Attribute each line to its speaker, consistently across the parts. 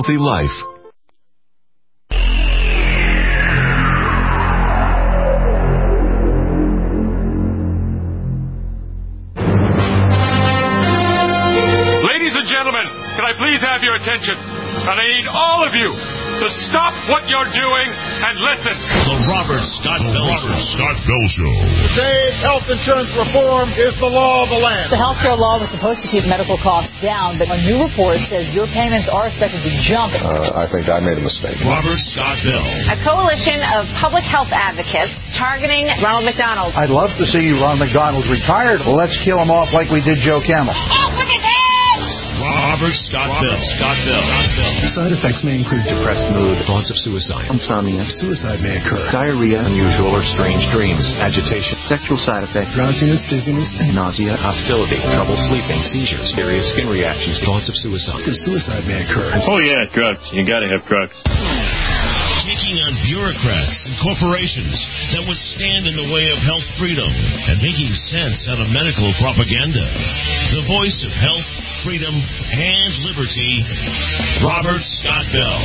Speaker 1: healthy life.
Speaker 2: Ladies and gentlemen, can I please have your attention? And I need all of you to stop what you're doing and listen.
Speaker 3: The Robert Scott Bell Show.
Speaker 4: Today's health insurance reform is the law of the land.
Speaker 5: The health care law was supposed to keep medical costs down, but a new report says your payments are expected to jump.
Speaker 6: I think I made a mistake.
Speaker 3: Robert Scott Bell.
Speaker 7: A coalition of public health advocates targeting Ronald McDonald.
Speaker 4: I'd love to see Ronald McDonald retired. Well, let's kill him off like we did Joe Camel.
Speaker 7: Off with his head!
Speaker 3: Robert Scott Bell.
Speaker 8: Side effects may include depressed mood, thoughts of suicide, insomnia, suicide may occur, diarrhea, unusual or strange dreams, agitation, sexual side effects, drowsiness, dizziness, and nausea, hostility, trouble sleeping, seizures, various skin reactions, thoughts of suicide. Suicide may occur.
Speaker 2: Oh, yeah, drugs. You gotta have drugs.
Speaker 3: Taking on bureaucrats and corporations that would stand in the way of health freedom and making sense out of medical propaganda. The voice of health, freedom, and liberty, Robert Scott Bell.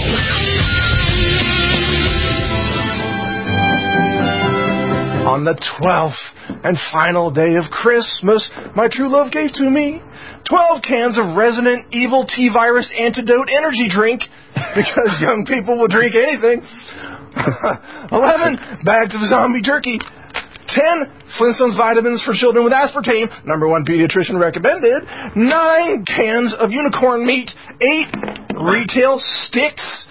Speaker 9: On the 12th and final day of Christmas, my true love gave to me 12 cans of Resident Evil T-Virus Antidote Energy Drink, because young people will drink anything. 11 bags of zombie turkey. 10 Flintstones vitamins for children with aspartame, #1 pediatrician recommended. 9 cans of unicorn meat. 8 retail sticks.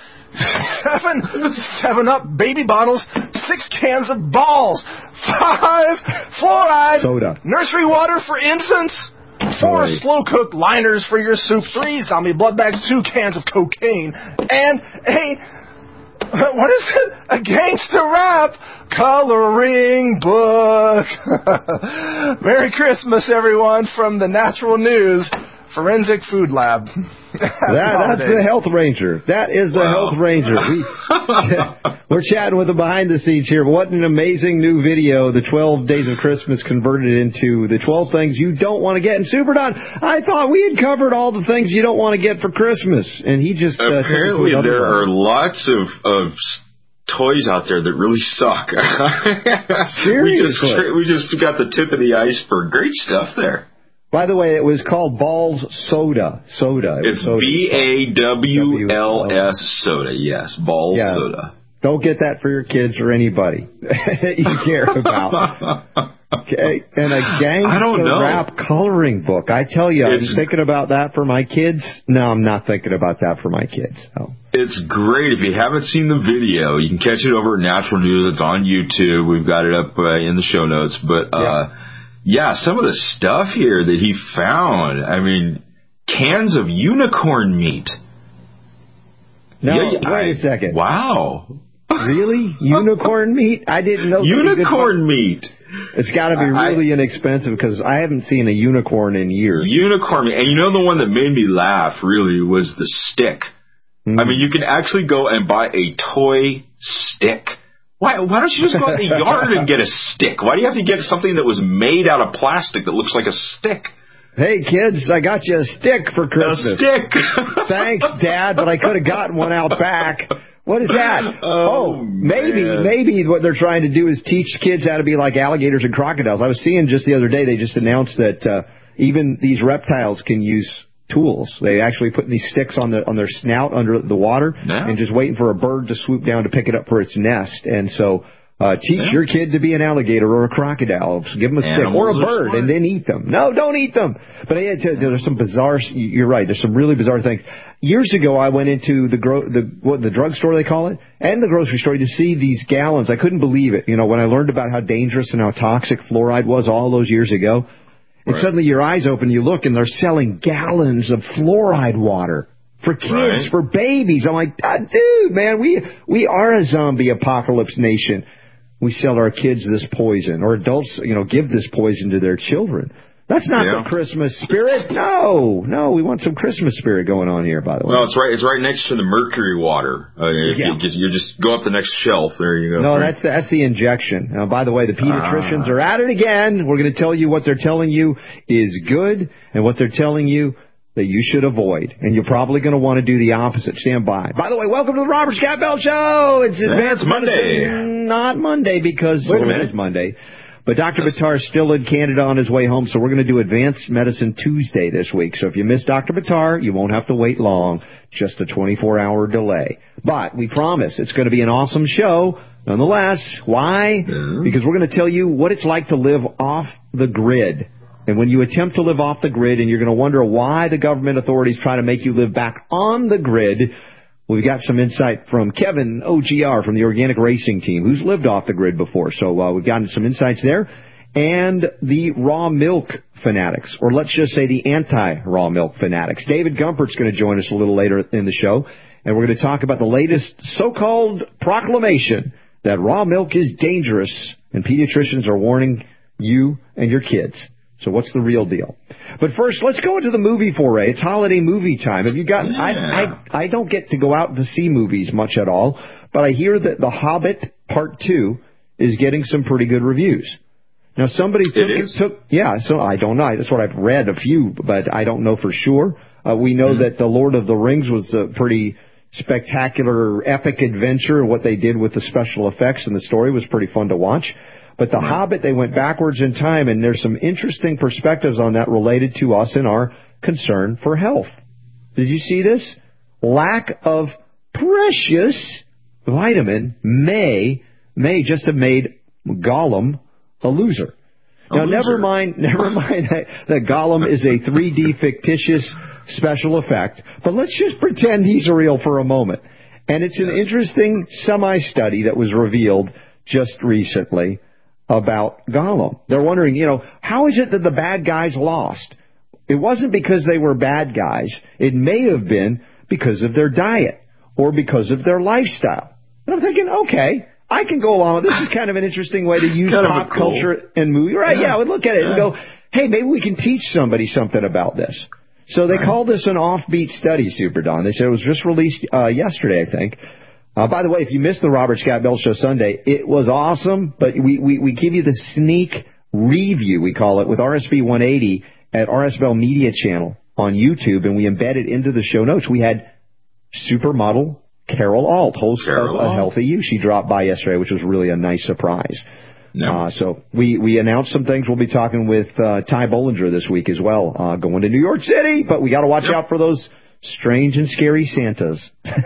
Speaker 9: 7-Up baby bottles. 6 cans of balls. 5 fluoride
Speaker 10: soda.
Speaker 9: Nursery water for infants. 4 slow-cooked liners for your soup. 3 zombie blood bags. 2 cans of cocaine. And what is it? A gangster rap coloring book. Merry Christmas, everyone, from the Natural News Forensic Food Lab.
Speaker 10: That's the Health Ranger. That is the Health Ranger. We're chatting with him behind the scenes here. What an amazing new video. The 12 Days of Christmas converted into the 12 things you don't want to get. And Super Don, I thought we had covered all the things you don't want to get for Christmas. And he just...
Speaker 11: apparently there are lots of toys out there that really suck.
Speaker 10: Seriously?
Speaker 11: We just got the tip of the iceberg. Great stuff there.
Speaker 10: By the way, it was called Balls Soda.
Speaker 11: It's BAWLS Soda. Yes, Balls Soda.
Speaker 10: Don't get that for your kids or anybody you care about. Okay, and a gangster rap coloring book. I tell you, I'm thinking about that for my kids. No, I'm not thinking about that for my kids. So.
Speaker 11: It's great. If you haven't seen the video, you can catch it over at Natural News. It's on YouTube. We've got it up in the show notes. But, some of the stuff here that he found, I mean, cans of unicorn meat.
Speaker 10: No, wait a second.
Speaker 11: Wow.
Speaker 10: Really? Unicorn meat? I didn't know.
Speaker 11: Unicorn meat.
Speaker 10: It's got to be really inexpensive because I haven't seen a unicorn in years.
Speaker 11: Unicorn meat. And you know the one that made me laugh, really, was the stick. I mean, you can actually go and buy a toy stick. Why don't you just go out in the yard and get a stick? Why do you have to get something that was made out of plastic that looks like a stick?
Speaker 10: Hey, kids, I got you a stick for Christmas.
Speaker 11: A stick.
Speaker 10: Thanks, Dad, but I could have gotten one out back. What is that? Maybe what they're trying to do is teach kids how to be like alligators and crocodiles. I was seeing just the other day, they just announced that even these reptiles can use tools. They actually put these sticks on their snout under the water and just waiting for a bird to swoop down to pick it up for its nest. And so teach your kid to be an alligator or a crocodile. So give them a stick or a bird and then eat them. No, don't eat them. But there's some bizarre, you're right, there's some really bizarre things. Years ago, I went into the drugstore, they call it, and the grocery store to see these gallons. I couldn't believe it. You know, when I learned about how dangerous and how toxic fluoride was all those years ago. And suddenly your eyes open, you look, and they're selling gallons of fluoride water for kids, for babies. I'm like, dude, man, we are a zombie apocalypse nation. We sell our kids this poison, or adults, give this poison to their children. That's not the Christmas spirit. No, we want some Christmas spirit going on here, by the way.
Speaker 11: No, it's right next to the mercury water. You just go up the next shelf. There you go.
Speaker 10: No, that's the injection. Now, by the way, the pediatricians are at it again. We're going to tell you what they're telling you is good, and what they're telling you that you should avoid, and you're probably going to want to do the opposite. Stand by. By the way, welcome to the Robert Scott Bell Show. It's Advanced
Speaker 11: Monday.
Speaker 10: Not Monday, because it is Monday. But Dr. Buttar is still in Canada on his way home, so we're going to do Advanced Medicine Tuesday this week. So if you miss Dr. Buttar, you won't have to wait long, just a 24-hour delay. But we promise it's going to be an awesome show nonetheless. Why? Because we're going to tell you what it's like to live off the grid. And when you attempt to live off the grid and you're going to wonder why the government authorities try to make you live back on the grid, we've got some insight from Kevin OGR from the Organic Racing Team, who's lived off the grid before. So we've gotten some insights there. And the raw milk fanatics, or let's just say the anti-raw milk fanatics. David Gumpert's going to join us a little later in the show, and we're going to talk about the latest so-called proclamation that raw milk is dangerous, and pediatricians are warning you and your kids. So what's the real deal? But first, let's go into the movie foray. It's holiday movie time. Have you gotten? I don't get to go out to see movies much at all, but I hear that The Hobbit Part 2 is getting some pretty good reviews. Now somebody took so I don't know. That's what I've read, a few, but I don't know for sure. We know that The Lord of the Rings was a pretty spectacular, epic adventure. What they did with the special effects and the story was pretty fun to watch. But The Hobbit, they went backwards in time, and there's some interesting perspectives on that related to us and our concern for health. Did you see this? Lack of precious vitamin may just have made Gollum a loser. Now, never mind that Gollum is a 3D fictitious special effect, but let's just pretend he's real for a moment. And it's an interesting semi-study that was revealed just recently about Gollum. They're wondering, how is it that the bad guys lost? It wasn't because they were bad guys. It may have been because of their diet or because of their lifestyle. And I'm thinking, okay, I can go along with this. Is kind of an interesting way to use pop culture and movie. Right, yeah, I would look at it and go, hey, maybe we can teach somebody something about this. So they call this an offbeat study, Super Don. They said it was just released yesterday, I think. By the way, if you missed the Robert Scott Bell Show Sunday, it was awesome, but we give you the sneak review, we call it, with RSB 180 at RS Bell Media Channel on YouTube, and we embed it into the show notes. We had supermodel Carol Alt, host of A Healthy You. She dropped by yesterday, which was really a nice surprise. So we announced some things. We'll be talking with Ty Bollinger this week as well, going to New York City, but we got to watch out for those strange and scary Santas.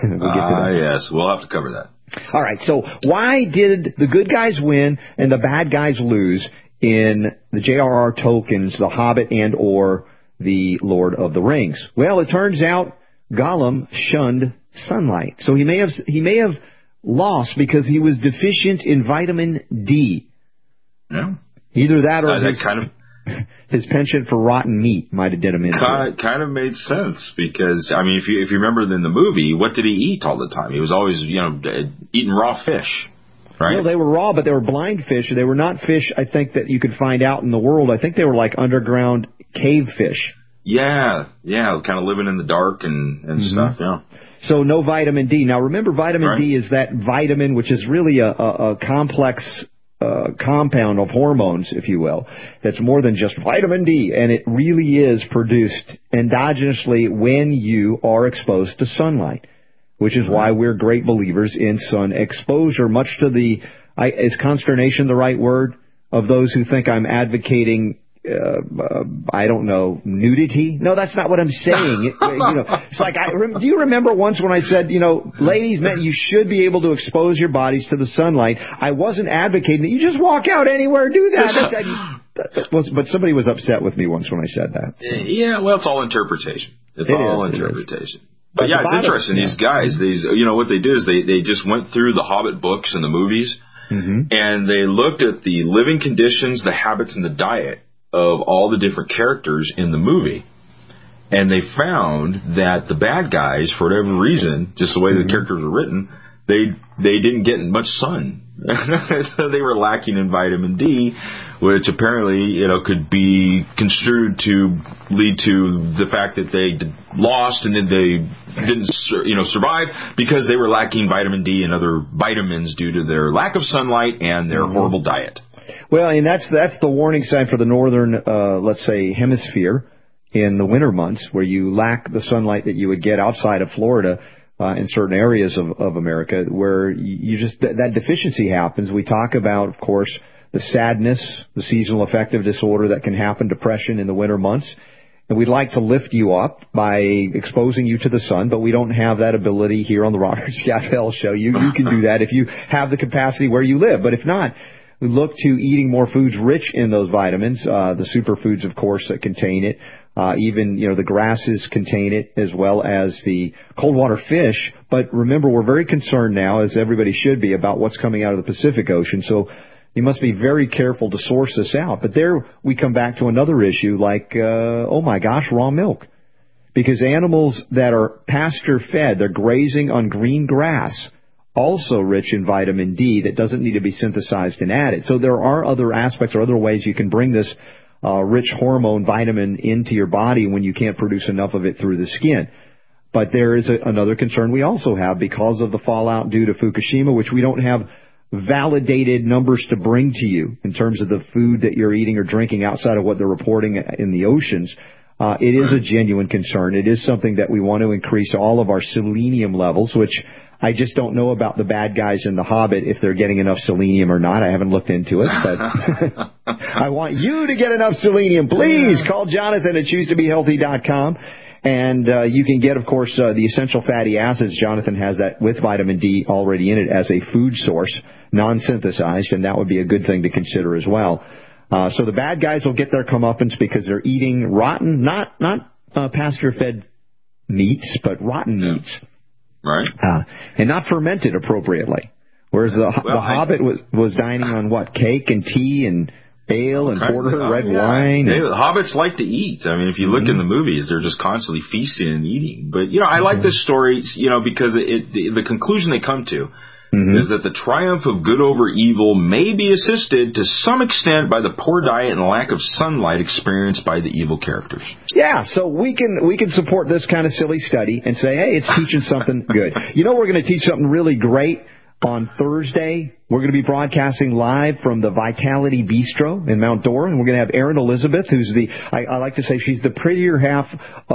Speaker 11: Yes, we'll have to cover that.
Speaker 10: All right, so why did the good guys win and the bad guys lose in the J.R.R. Tolkien's The Hobbit and or The Lord of the Rings? Well, it turns out Gollum shunned sunlight. So he may have lost because he was deficient in vitamin D.
Speaker 11: Yeah.
Speaker 10: Either that or his penchant for rotten meat might have did him in.
Speaker 11: Kind of made sense because, I mean, if you remember in the movie, what did he eat all the time? He was always, eating raw fish, right?
Speaker 10: No, they were raw, but they were blind fish. They were not fish, I think, that you could find out in the world. I think they were like underground cave fish.
Speaker 11: Yeah, kind of living in the dark and stuff, yeah.
Speaker 10: So no vitamin D. Now, remember, vitamin D is that vitamin, which is really a complex compound of hormones, if you will, that's more than just vitamin D, and it really is produced endogenously when you are exposed to sunlight, which is why we're great believers in sun exposure, much to the, is consternation the right word, of those who think I'm advocating I don't know, nudity? No, that's not what I'm saying. It's like, do you remember once when I said, ladies, men, you should be able to expose your bodies to the sunlight. I wasn't advocating that you just walk out anywhere, do that. But somebody was upset with me once when I said that. So.
Speaker 11: Yeah, well, it's all interpretation. It's all interpretation. But yeah, it's interesting. These guys, what they did is they just went through the Hobbit books and the movies, and they looked at the living conditions, the habits, and the diet of all the different characters in the movie. And they found that the bad guys, for whatever reason, just the way the characters were written, they didn't get much sun. So they were lacking in vitamin D, which apparently, could be construed to lead to the fact that they lost and then they didn't, survive because they were lacking vitamin D and other vitamins due to their lack of sunlight and their horrible diet.
Speaker 10: Well, and that's the warning sign for the northern, let's say, hemisphere. in the winter months where you lack the sunlight that you would get outside of Florida in certain areas of America, where you just that deficiency happens. We talk about, of course, the sadness, the seasonal affective disorder that can happen, depression in the winter months. And we'd like to lift you up by exposing you to the sun, but we don't have that ability here on the Robert Scott Bell Show. You can do that if you have the capacity where you live. But if not, we look to eating more foods rich in those vitamins, the superfoods, of course, that contain it. Even, the grasses contain it, as well as the cold water fish. But remember, we're very concerned now, as everybody should be, about what's coming out of the Pacific Ocean. So you must be very careful to source this out. But there we come back to another issue like, raw milk. Because animals that are pasture-fed, they're grazing on green grass, also rich in vitamin D that doesn't need to be synthesized and added. So there are other aspects or other ways you can bring this rich hormone vitamin into your body when you can't produce enough of it through the skin. But there is another concern we also have because of the fallout due to Fukushima, which we don't have validated numbers to bring to you in terms of the food that you're eating or drinking outside of what they're reporting in the oceans. It is a genuine concern. It is something that we want to increase all of our selenium levels, which I just don't know about the bad guys in The Hobbit, if they're getting enough selenium or not. I haven't looked into it, but I want you to get enough selenium. Please call Jonathan at ChooseToBeHealthy.com. And you can get, of course, the essential fatty acids. Jonathan has that with vitamin D already in it as a food source, non-synthesized, and that would be a good thing to consider as well. So the bad guys will get their comeuppance because they're eating rotten, not pasture-fed meats, but rotten meats.
Speaker 11: Right.
Speaker 10: And not fermented appropriately. Whereas the Hobbit was dining on what? Cake and tea and ale and porter, red wine.
Speaker 11: Hobbits like to eat. I mean, if you look in the movies, they're just constantly feasting and eating. But, I like this story, because the conclusion they come to is that the triumph of good over evil may be assisted to some extent by the poor diet and lack of sunlight experienced by the evil characters.
Speaker 10: Yeah, so we can support this kind of silly study and say, hey, it's teaching something good. We're going to teach something really great on Thursday. We're going to be broadcasting live from the Vitality Bistro in Mount Dora, and we're going to have Erin Elizabeth, who's I like to say she's the prettier half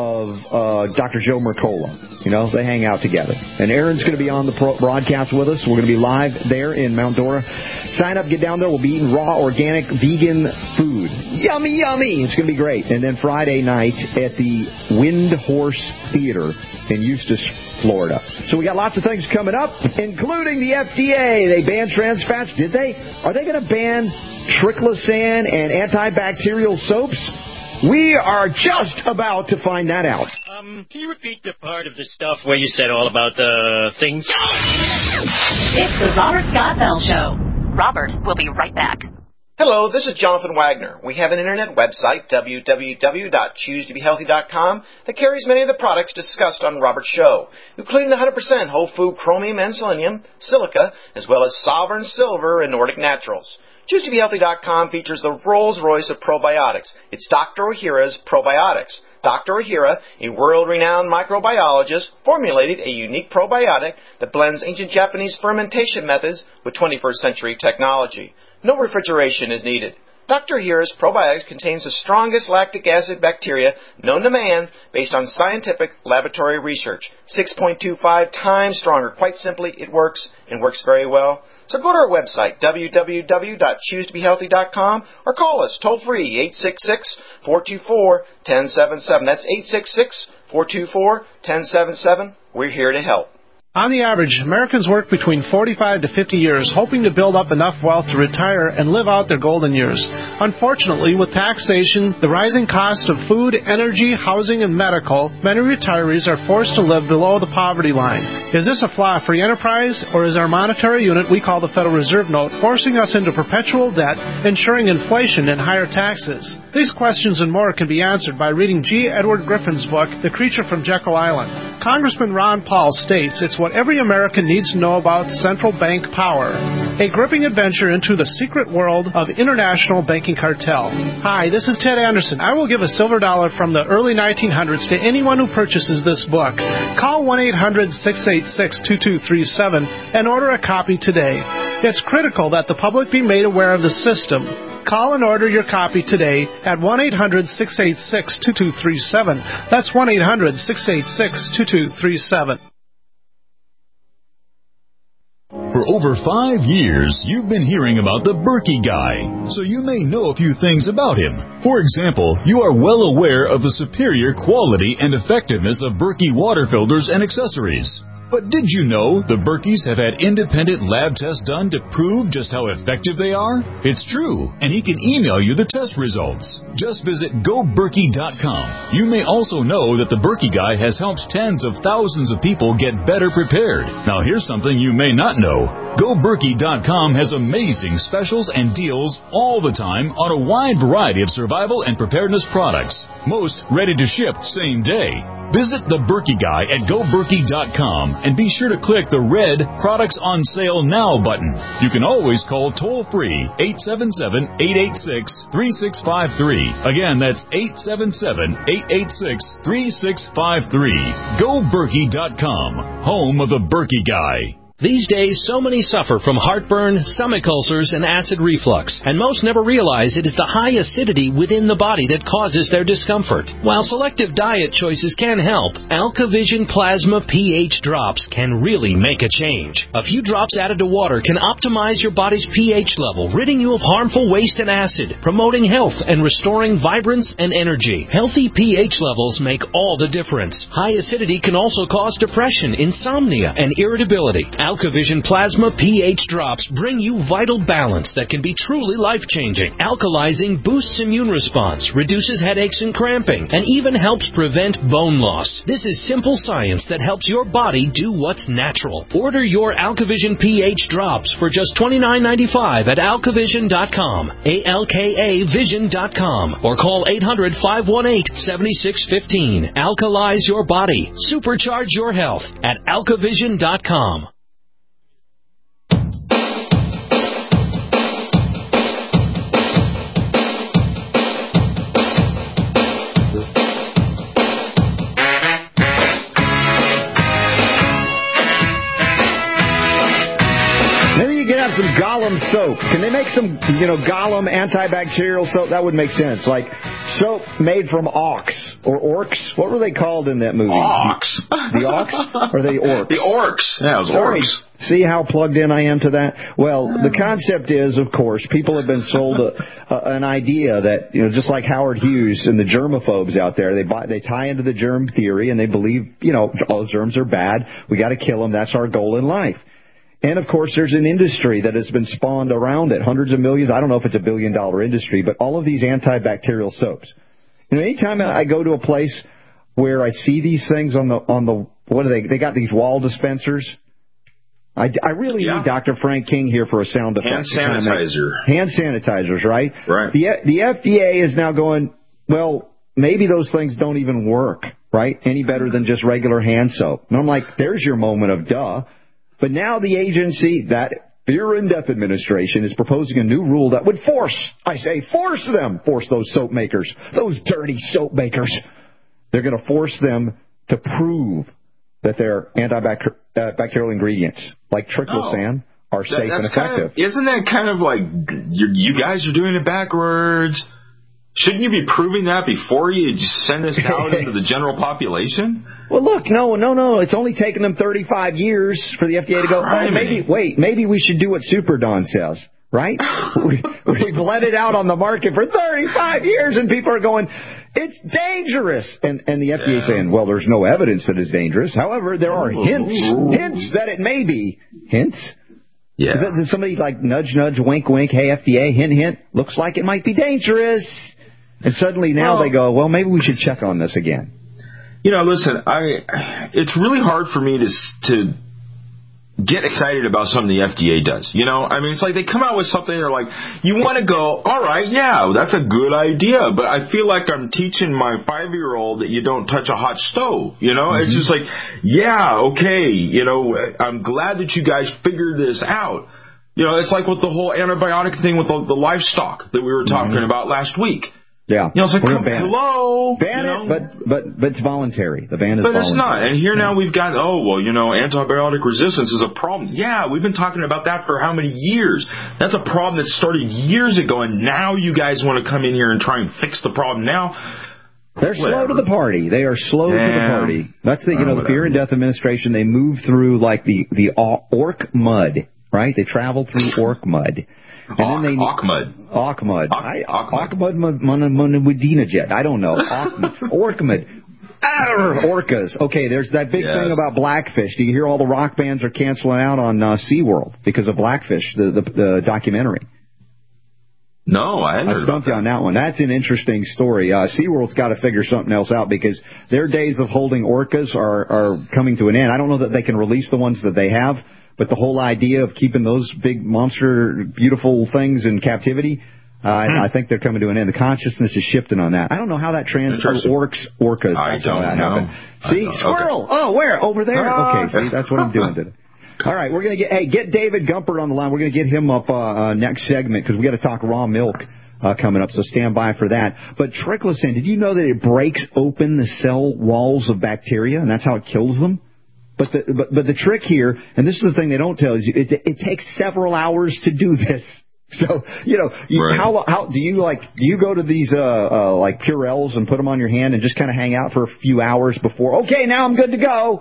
Speaker 10: of Dr. Joe Mercola. They hang out together. And Erin's going to be on the broadcast with us. We're going to be live there in Mount Dora. Sign up, get down there. We'll be eating raw, organic, vegan food. Yummy, yummy. It's going to be great. And then Friday night at the Wind Horse Theater in Eustis, Florida. So we got lots of things coming up, including the FDA. They banned trans fats, did they? Are they going to ban triclosan and antibacterial soaps? We are just about to find that out.
Speaker 1: Can you repeat the part of the stuff where you said all about the things?
Speaker 12: It's the Robert Scott Bell Show. Robert will be right back.
Speaker 13: Hello, this is Jonathan Wagner. We have an internet website, www.ChooseToBeHealthy.com, that carries many of the products discussed on Robert's show, including the 100% whole food chromium and selenium, silica, as well as Sovereign Silver and Nordic Naturals. ChooseToBeHealthy.com features the Rolls-Royce of probiotics. It's Dr. Ohhira's Probiotics. Dr. Ohhira, a world-renowned microbiologist, formulated a unique probiotic that blends ancient Japanese fermentation methods with 21st century technology. No refrigeration is needed. Dr. Ohhira's probiotics contains the strongest lactic acid bacteria known to man based on scientific laboratory research. 6.25 times stronger. Quite simply, it works and works very well. So go to our website, www.ChooseToBeHealthy.com, or call us toll-free, 866-424-1077. That's 866-424-1077. We're here to help.
Speaker 14: On the average, Americans work between 45 to 50 years hoping to build up enough wealth to retire and live out their golden years. Unfortunately, with taxation, the rising cost of food, energy, housing, and medical, many retirees are forced to live below the poverty line. Is this a flaw free enterprise, or is our monetary unit we call the Federal Reserve Note forcing us into perpetual debt, ensuring inflation and higher taxes? These questions and more can be answered by reading G. Edward Griffin's book, The Creature from Jekyll Island. Congressman Ron Paul states it's what every American needs to know about central bank power. A gripping adventure into the secret world of international banking cartel. Hi, this is Ted Anderson. I will give a silver dollar from the early 1900s to anyone who purchases this book. Call 1-800-686-2237 and order a copy today. It's critical that the public be made aware of the system. Call and order your copy today at 1-800-686-2237. That's 1-800-686-2237.
Speaker 15: For over 5 years, you've been hearing about the Berkey Guy, so you may know a few things about him. For example, you are well aware of the superior quality and effectiveness of Berkey water filters and accessories. But did you know the Berkeys have had independent lab tests done to prove just how effective they are? It's true, and he can email you the test results. Just visit GoBerkey.com. You may also know that the Berkey Guy has helped tens of thousands of people get better prepared. Now here's something you may not know. GoBerkey.com has amazing specials and deals all the time on a wide variety of survival and preparedness products. Most ready to ship same day. Visit the Berkey Guy at GoBerkey.com and be sure to click the red Products on Sale Now button. You can always call toll-free 877-886-3653. Again, that's 877-886-3653. GoBerkey.com, home of the Berkey Guy.
Speaker 16: These days, so many suffer from heartburn, stomach ulcers, and acid reflux, and most never realize it is the high acidity within the body that causes their discomfort. While selective diet choices can help, AlkaVision Plasma pH drops can really make a change. A few drops added to water can optimize your body's pH level, ridding you of harmful waste and acid, promoting health and restoring vibrance and energy. Healthy pH levels make all the difference. High acidity can also cause depression, insomnia, and irritability. AlkaVision Plasma pH drops bring you vital balance that can be truly life-changing. Alkalizing boosts immune response, reduces headaches and cramping, and even helps prevent bone loss. This is simple science that helps your body do what's natural. Order your AlkaVision pH drops for just $29.95 at AlkaVision.com, ALKAVision.com, or call 800-518-7615. Alkalize your body. Supercharge your health at AlkaVision.com.
Speaker 10: Some Gollum soap. Can they make some, Gollum antibacterial soap? That would make sense. Like soap made from ox or orcs. What were they called in that movie?
Speaker 11: Ox.
Speaker 10: The ox or the orcs?
Speaker 11: The orcs. Yeah, it was orcs.
Speaker 10: See how plugged in I am to that? Well, the concept is, of course, people have been sold an idea that, just like Howard Hughes and the germaphobes out there, they tie into the germ theory and they believe, all germs are bad. We got to kill them. That's our goal in life. And, of course, there's an industry that has been spawned around it, hundreds of millions. I don't know if it's a billion-dollar industry, but all of these antibacterial soaps. Anytime I go to a place where I see these things on the what are they? They got these wall dispensers. I really need Dr. Frank King here for a sound effect.
Speaker 11: Hand sanitizer.
Speaker 10: Hand sanitizers, right?
Speaker 11: Right.
Speaker 10: The FDA is now going, well, maybe those things don't even work, right? Any better than just regular hand soap. And I'm like, there's your moment of duh. But now the agency, that Fear and Death Administration, is proposing a new rule that would force those soap makers, those dirty soap makers. They're going to force them to prove that their antibacterial ingredients, like triclosan, are safe and effective.
Speaker 11: Isn't that kind of like, you guys are doing it backwards? Shouldn't you be proving that before you send this out into the general population?
Speaker 10: Well, look, no. It's only taken them 35 years for the FDA to go, maybe we should do what Super Don says, right? We've let it out on the market for 35 years, and people are going, it's dangerous. And the FDA saying, well, there's no evidence that it's dangerous. However, there are hints that it may be. Hints?
Speaker 11: Yeah.
Speaker 10: Does somebody like nudge, wink, wink, hey, FDA, hint, looks like it might be dangerous. And suddenly now they go, well, maybe we should check on this again.
Speaker 11: Listen, it's really hard for me to get excited about something the FDA does. It's like they come out with something, they're like, you want to go, all right, yeah, that's a good idea. But I feel like I'm teaching my 5-year-old that you don't touch a hot stove. It's just like, yeah, okay, I'm glad that you guys figured this out. It's like with the whole antibiotic thing with the livestock that we were talking about last week.
Speaker 10: Yeah.
Speaker 11: You know, it's like,
Speaker 10: hello.
Speaker 11: Ban
Speaker 10: it, but it's voluntary. The ban is voluntary.
Speaker 11: But it's not. And here now we've got, antibiotic resistance is a problem. Yeah, we've been talking about that for how many years? That's a problem that started years ago, and now you guys want to come in here and try and fix the problem now?
Speaker 10: They're slow to the party. They are slow to the party. That's the the Fear and Death Administration. They move through like the orc mud, right? They travel through orc mud. And then they
Speaker 11: Orkmud.
Speaker 10: Jet. I don't know. Orkmud. Orcas. Okay, there's that big thing about Blackfish. Do you hear all the rock bands are canceling out on SeaWorld because of Blackfish, the documentary?
Speaker 11: No, I hadn't heard about that.
Speaker 10: On that one. That's an interesting story. SeaWorld's got to figure something else out because their days of holding orcas are coming to an end. I don't know that they can release the ones that they have, but the whole idea of keeping those big monster, beautiful things in captivity, I think they're coming to an end. The consciousness is shifting on that. I don't know how that transfers orcas.
Speaker 11: I don't know.
Speaker 10: See, squirrel. Okay. Oh, where? Over there. Okay, see, that's what I'm doing today. All right, we're going to get David Gumpert on the line. We're going to get him up next segment because we got to talk raw milk coming up, so stand by for that. But triclosan, did you know that it breaks open the cell walls of bacteria, and that's how it kills them? But the trick here, and this is the thing they don't tell you, it takes several hours to do this. So, how do you go to these like Purells and put them on your hand and just kind of hang out for a few hours before, okay, now I'm good to go?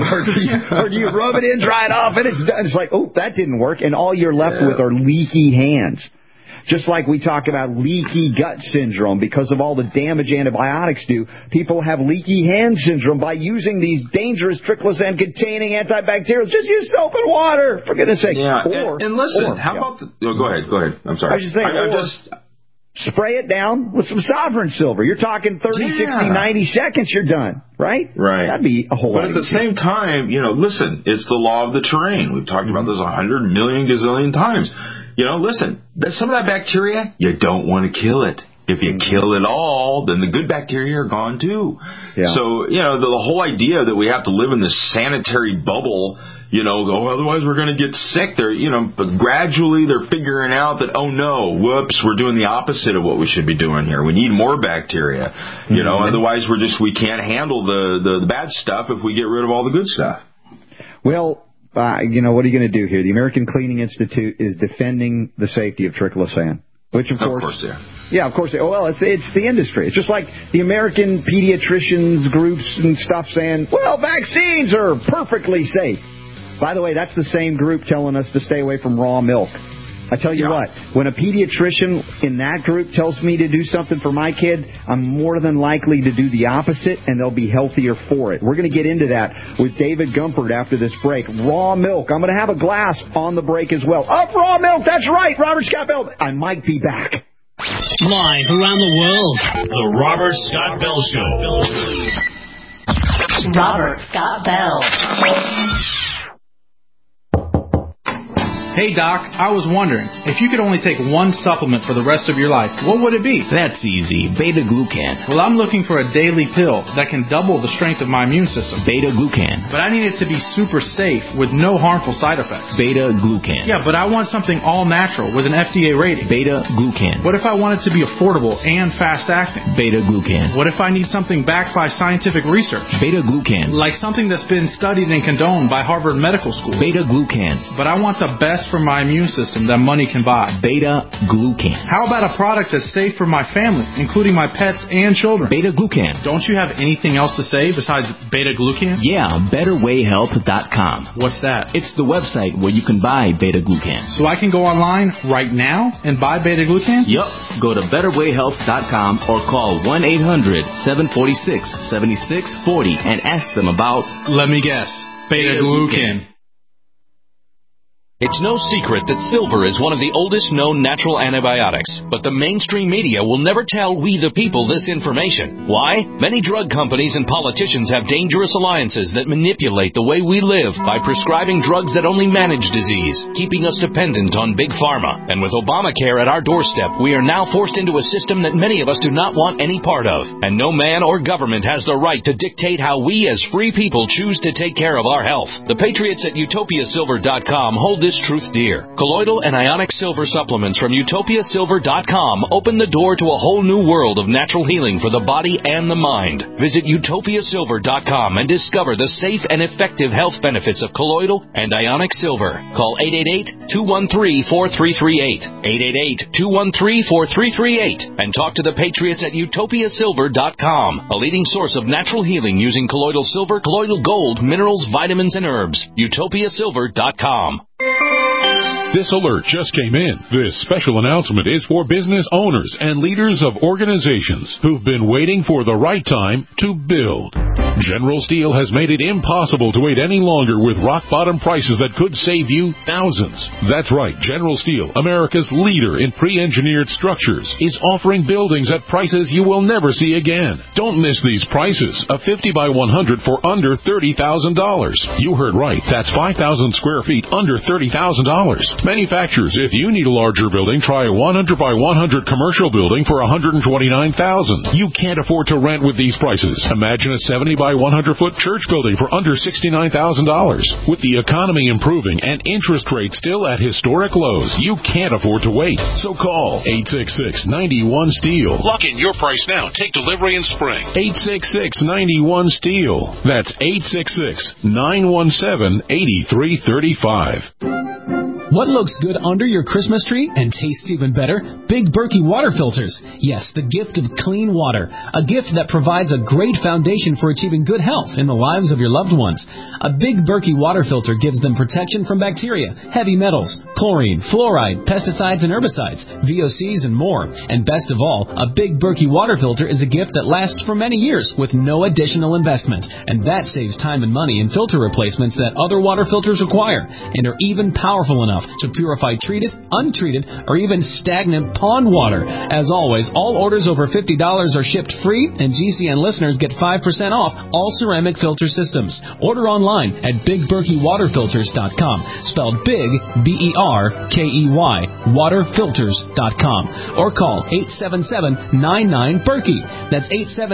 Speaker 10: or do you rub it in, dry it off, and it's done? It's like, oh, that didn't work, and all you're left with are leaky hands. Just like we talk about leaky gut syndrome because of all the damage antibiotics do, people have leaky hand syndrome by using these dangerous triclosan-containing antibacterials. Just use soap and water, for goodness sake.
Speaker 11: Yeah, and listen, how about go ahead. I'm sorry.
Speaker 10: I was just saying, spray it down with some Sovereign Silver. You're talking 30, 60, 90 seconds, you're done, right?
Speaker 11: Right.
Speaker 10: That'd be a whole lot.
Speaker 11: But at the same time, listen, it's the law of the terrain. We've talked about this 100 million gazillion times. Listen, some of that bacteria, you don't want to kill it. If you kill it all, then the good bacteria are gone too. Yeah. So, the whole idea that we have to live in this sanitary bubble, otherwise we're going to get sick. But gradually they're figuring out that, oh no, whoops, we're doing the opposite of what we should be doing here. We need more bacteria. Otherwise we can't handle the bad stuff if we get rid of all the good stuff.
Speaker 10: Well, what are you going to do here? The American Cleaning Institute is defending the safety of triclosan, which of course, yeah, of course. Well, it's the industry. It's just like the American pediatricians groups and stuff saying, well, vaccines are perfectly safe. By the way, that's the same group telling us to stay away from raw milk. I tell you what, when a pediatrician in that group tells me to do something for my kid, I'm more than likely to do the opposite, and they'll be healthier for it. We're going to get into that with David Gumpert after this break. Raw milk. I'm going to have a glass on the break as well. Raw milk. That's right. Robert Scott Bell. I might be back.
Speaker 3: Live around the world. The Robert Scott Bell Show.
Speaker 12: Robert Scott Bell.
Speaker 17: Hey, Doc, I was wondering, if you could only take one supplement for the rest of your life, what would it be?
Speaker 18: That's easy. Beta-glucan.
Speaker 17: Well, I'm looking for a daily pill that can double the strength of my immune system.
Speaker 18: Beta-glucan.
Speaker 17: But I need it to be super safe with no harmful side effects.
Speaker 18: Beta-glucan.
Speaker 17: Yeah, but I want something all-natural with an FDA rating.
Speaker 18: Beta-glucan.
Speaker 17: What if I want it to be affordable and fast-acting?
Speaker 18: Beta-glucan.
Speaker 17: What if I need something backed by scientific research?
Speaker 18: Beta-glucan.
Speaker 17: Like something that's been studied and condoned by Harvard Medical School.
Speaker 18: Beta-glucan.
Speaker 17: But I want the best for my immune system that money can buy.
Speaker 18: Beta-glucan.
Speaker 17: How about a product that's safe for my family, including my pets and children?
Speaker 18: Beta-glucan.
Speaker 17: Don't you have anything else to say besides beta-glucan?
Speaker 18: Yeah, betterwayhealth.com.
Speaker 17: What's that?
Speaker 18: It's the website where you can buy beta-glucan.
Speaker 17: So I can go online right now and buy beta-glucan?
Speaker 18: Yup. Go to betterwayhealth.com or call 1-800-746-7640 and ask them about...
Speaker 17: Let me guess. Beta-glucan.
Speaker 16: It's no secret that silver is one of the oldest known natural antibiotics, but the mainstream media will never tell we the people this information. Why? Many drug companies and politicians have dangerous alliances that manipulate the way we live by prescribing drugs that only manage disease, keeping us dependent on big pharma. And with Obamacare at our doorstep, we are now forced into a system that many of us do not want any part of. And no man or government has the right to dictate how we as free people choose to take care of our health. The patriots at utopiasilver.com hold this Harvest Truth Deer. Colloidal and ionic silver supplements from UtopiaSilver.com open the door to a whole new world of natural healing for the body and the mind. Visit UtopiaSilver.com and discover the safe and effective health benefits of colloidal and ionic silver. Call 888-213-4338. 888-213-4338. And talk to the patriots at UtopiaSilver.com, a leading source of natural healing using colloidal silver, colloidal gold, minerals, vitamins, and herbs. UtopiaSilver.com.
Speaker 19: This alert just came in. This special announcement is for business owners and leaders of organizations who've been waiting for the right time to build. General Steel has made it impossible to wait any longer with rock-bottom prices that could save you thousands. That's right. General Steel, America's leader in pre-engineered structures, is offering buildings at prices you will never see again. Don't miss these prices. A 50 by 100 for under $30,000. You heard right. That's 5,000 square feet under $30,000. Manufacturers, if you need a larger building, try a 100 by 100 commercial building for $129,000. You can't afford to rent with these prices. Imagine a 70 by 100 foot church building for under $69,000. With the economy improving and interest rates still at historic lows, you can't afford to wait. So call 866-91-STEEL. Lock in your price now. Take delivery in spring. 866-91-STEEL. That's 866-917-8335.
Speaker 20: What looks good under your Christmas tree and tastes even better? Big Berkey water filters. Yes, the gift of clean water. A gift that provides a great foundation for achieving good health in the lives of your loved ones. A Big Berkey water filter gives them protection from bacteria, heavy metals, chlorine, fluoride, pesticides and herbicides, VOCs and more. And best of all, a Big Berkey water filter is a gift that lasts for many years with no additional investment. And that saves time and money in filter replacements that other water filters require and are even powerful enough to purify treated, untreated, or even stagnant pond water. As always, all orders over $50 are shipped free, and GCN listeners get 5% off all ceramic filter systems. Order online at BigBerkeyWaterFilters.com, spelled Big, B-E-R-K-E-Y, waterfilters.com, or call 877-99-BERKEY. That's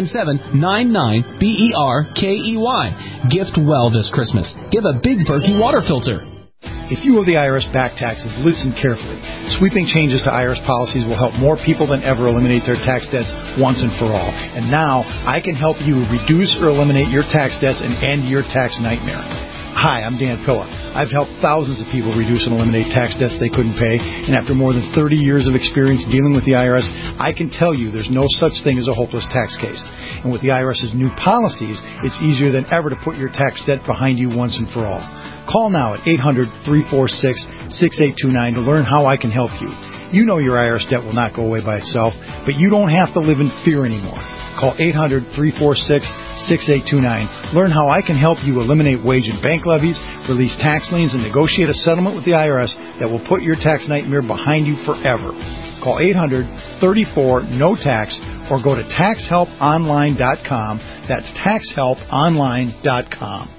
Speaker 20: 877-99-BERKEY. Gift well this Christmas. Give a Big Berkey water filter.
Speaker 21: If you owe the IRS back taxes, listen carefully. Sweeping changes to IRS policies will help more people than ever eliminate their tax debts once and for all. And now, I can help you reduce or eliminate your tax debts and end your tax nightmare. Hi, I'm Dan Pilla. I've helped thousands of people reduce and eliminate tax debts they couldn't pay, and after more than 30 years of experience dealing with the IRS, I can tell you there's no such thing as a hopeless tax case. And with the IRS's new policies, it's easier than ever to put your tax debt behind you once and for all. Call now at 800-346-6829 to learn how I can help you. You know your IRS debt will not go away by itself, but you don't have to live in fear anymore. Call 800-346-6829. Learn how I can help you eliminate wage and bank levies, release tax liens, and negotiate a settlement with the IRS that will put your tax nightmare behind you forever. Call 800-34-NO-TAX or go to TaxHelpOnline.com. That's TaxHelpOnline.com.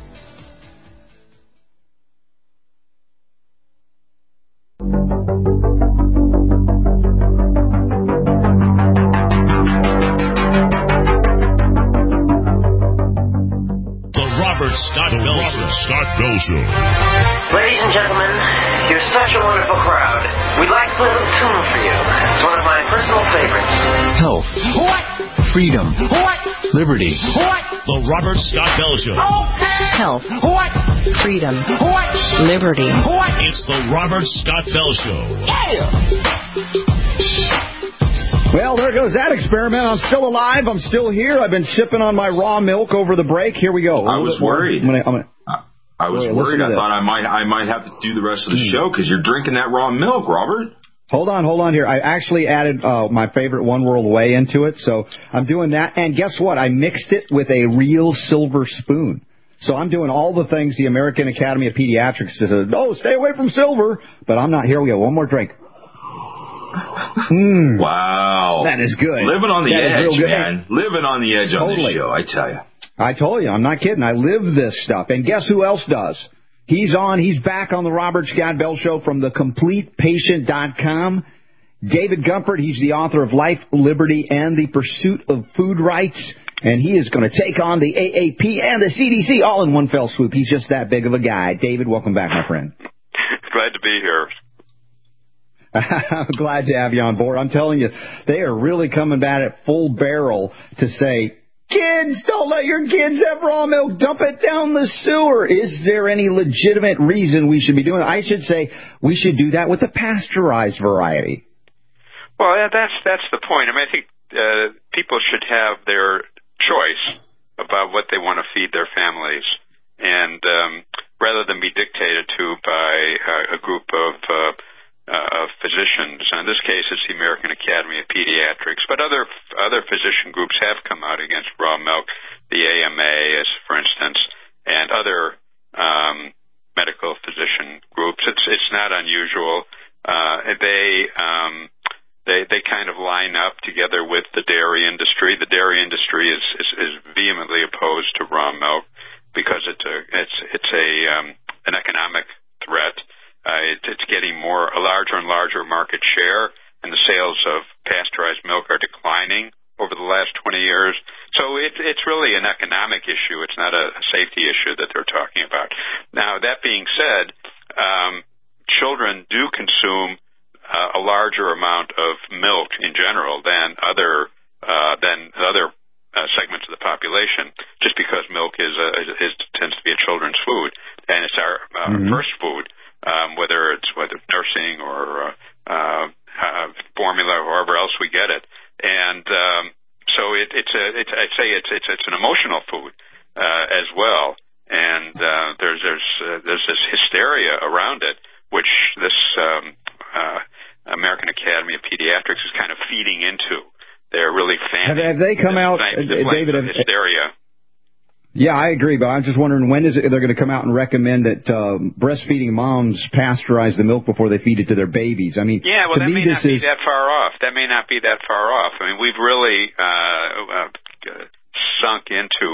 Speaker 3: Scott Bell Show.
Speaker 22: Ladies and gentlemen, you're such a wonderful crowd. We'd like to play a little tune for you. It's one of my personal favorites.
Speaker 18: Health.
Speaker 22: What?
Speaker 18: Freedom.
Speaker 22: What?
Speaker 18: Liberty.
Speaker 22: What?
Speaker 3: The Robert Scott Bell Show.
Speaker 22: Okay.
Speaker 23: Health.
Speaker 22: What?
Speaker 23: Freedom.
Speaker 22: What?
Speaker 23: Liberty.
Speaker 22: What?
Speaker 3: It's the Robert Scott Bell Show.
Speaker 22: Yeah!
Speaker 10: Well, there goes that experiment. I'm still alive. I'm still here. I've been sipping on my raw milk over the break. Here we go.
Speaker 11: I was worried. I was worried. I thought I might have to do the rest of the show because you're drinking that raw milk, Robert.
Speaker 10: Hold on here. I actually added my favorite One World Whey into it, so I'm doing that. And guess what? I mixed it with a real silver spoon. So I'm doing all the things the American Academy of Pediatrics says, oh, stay away from silver. But I'm not. Here we go. One more drink.
Speaker 11: Wow.
Speaker 10: That is good.
Speaker 11: Living on the edge, man. Living on the edge on this show, I tell you.
Speaker 10: I told you, I'm not kidding. I live this stuff. And guess who else does? He's back on the Robert Scott Bell Show from thecompletepatient.com. David Gumpert, he's the author of Life, Liberty, and the Pursuit of Food Rights. And he is going to take on the AAP and the CDC all in one fell swoop. He's just that big of a guy. David, welcome back, my friend.
Speaker 24: My
Speaker 10: I'm glad to have you on board. I'm telling you, they are really coming back at full barrel to say, kids, don't let your kids have raw milk. Dump it down the sewer. Is there any legitimate reason we should be doing it? I should say we should do that with the pasteurized variety.
Speaker 5: Well, that's the point. I mean, I think people should have their choice about what they want to feed their families, and rather than be dictated to by a group of physicians. In this case, it's the American Academy of Pediatrics, but other physician groups have come out against raw milk, the AMA, as for instance, and other medical physician groups. It's not unusual. They kind of line up together with the dairy industry. The dairy industry is vehemently opposed to raw milk because it's an economic threat. It's getting a larger and larger market share, and the sales of pasteurized milk are declining over the last 20 years. So it's really an economic issue. It's not a safety issue that they're talking about. Now, that being said, children do consume a larger amount of milk in general than other segments of the population, just because milk tends to be a children's food, and it's our first food. Whether nursing or formula or however else we get it, and so I'd say it's an emotional food as well, and there's this hysteria around it, which this American Academy of Pediatrics is kind of feeding into. They're really fanning.
Speaker 10: Have they come out, David?
Speaker 5: Hysteria.
Speaker 10: Yeah, I agree, but I'm just wondering when is it they're going to come out and recommend that breastfeeding moms pasteurize the milk before they feed it to their babies. I mean,
Speaker 5: yeah, well, that may not be that far off. I mean, we've really sunk into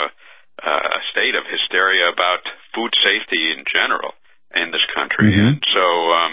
Speaker 5: a state of hysteria about food safety in general in this country, and so